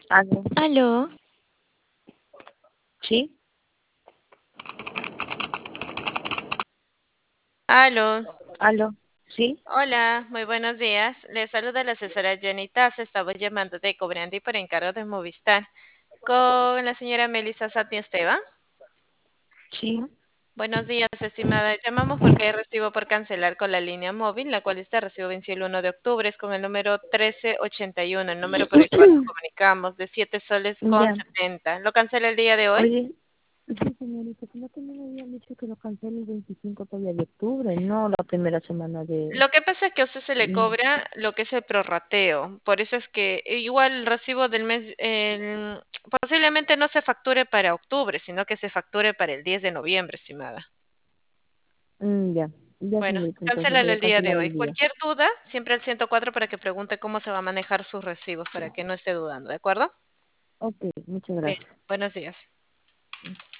Aló, Aló, sí, Aló, aló, sí, hola, muy buenos días. Les saluda la asesora Jenny Taz. Estaba llamando de Cobrandi por encargo de Movistar con la señora Melissa Sati Esteban. sí, Buenos días, estimada. Llamamos porque recibo por cancelar con la línea móvil, la cual este recibo venció el 1 de octubre, es con el número 1381, el número por el cual nos comunicamos, de 7 soles con ya. 70. ¿Lo cancela el día de hoy? Oye, sí, señorita, ¿no que me habían dicho que lo cancele el 25 todavía de octubre? No, la primera semana de... Lo que pasa es que a usted se le Mm, cobra lo que es el prorrateo. Por eso es que igual el recibo del mes posiblemente no se facture para octubre, sino que se facture para el 10 de noviembre, estimada. ya, ya, Bueno, señorita, entonces cancélalo voy a el día de cancelar hoy. el día. Cualquier duda, siempre al 104 para que pregunte cómo se va a manejar sus recibos, para que no esté dudando, ¿de acuerdo? Ok, muchas Bien, gracias. buenos días.